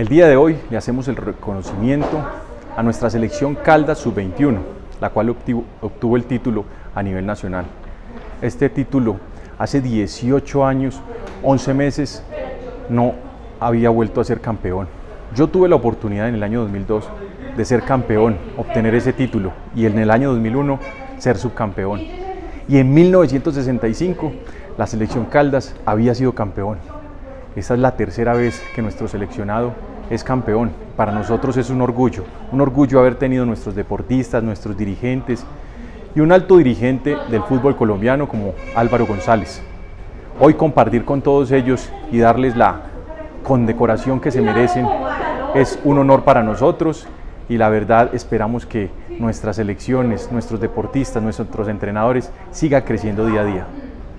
El día de hoy le hacemos el reconocimiento a nuestra selección Caldas Sub-21, la cual obtuvo el título a nivel nacional. Este título hace 18 años, 11 meses, no había vuelto a ser campeón. Yo tuve la oportunidad en el año 2002 de ser campeón, obtener ese título, y en el año 2001 ser subcampeón. Y en 1965 la selección Caldas había sido campeón. Esta es la tercera vez que nuestro seleccionado es campeón. Para nosotros es un orgullo haber tenido nuestros deportistas, nuestros dirigentes y un alto dirigente del fútbol colombiano como Álvaro González. Hoy compartir con todos ellos y darles la condecoración que se merecen es un honor para nosotros, y la verdad esperamos que nuestras selecciones, nuestros deportistas, nuestros entrenadores sigan creciendo día a día.